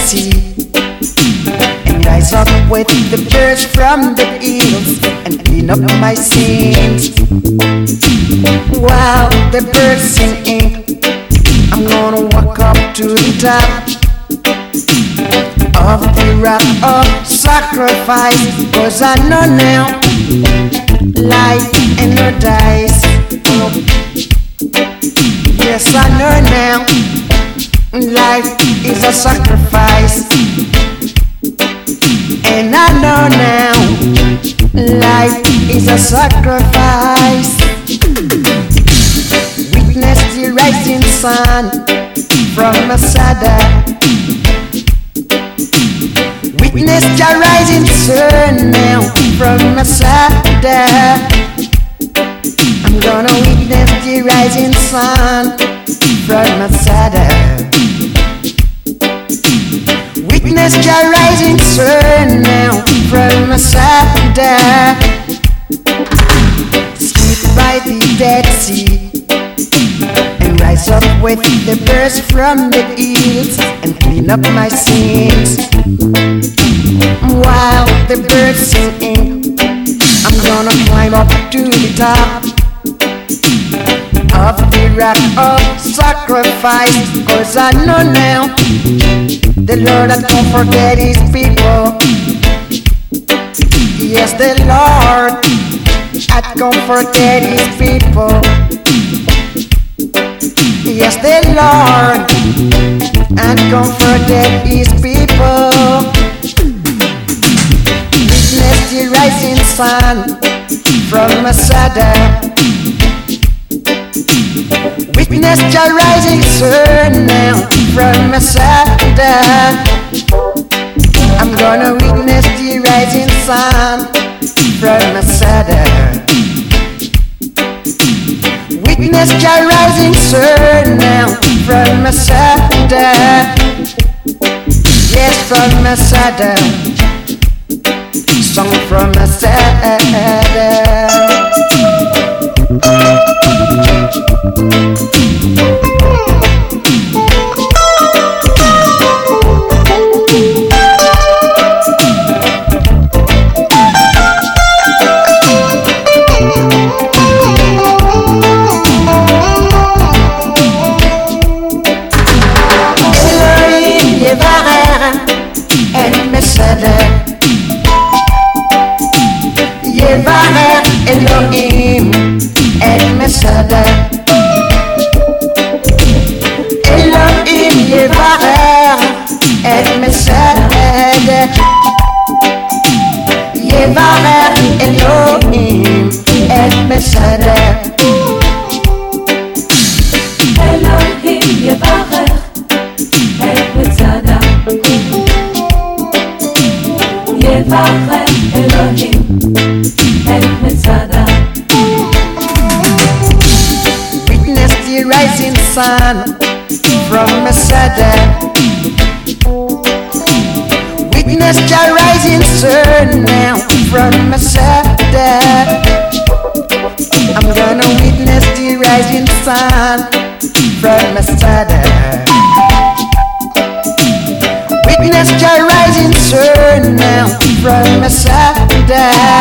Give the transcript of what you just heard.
Sea and rise up with the birds from the hills and clean up my sins. While the birds singing, I'm gonna walk up to the top of the rock of sacrifice, 'cause I know now life ain't no dice. Oh. Yes, I know now life is a sacrifice, and I know now life is a sacrifice. Witness the rising sun from Masada. Witness the rising sun now from Masada. I'm gonna witness the rising sun from Masada. Witness the rising sun now from Masada. Sleep by the Dead Sea and rise up with the birds from the hills and clean up my sins. While the birds singing, I'm gonna climb up to the top of the rock of sacrifice, 'cause I know now the Lord that don't forget his people. Yes, the Lord that don't forget his people. Yes, the Lord and don't forget his people. Witness the rising sun from Masada. Witness the rising sun now from Masada. I'm gonna witness the rising sun from Masada. Witness the rising sun now from Masada. Yes, from Masada. Song from Masada. Yevarer Elohim El Mesada. Elohim Yevarer El Mesada. Yevarer Elohim El Mesada. Elohim Yevarer El Mesada. Yevarer Elohim El Mesada. Witness the rising sun from Masada. Witness the rising sun now from Masada. I'm gonna witness the rising sun from Masada. Witness the rising sun now from Masada.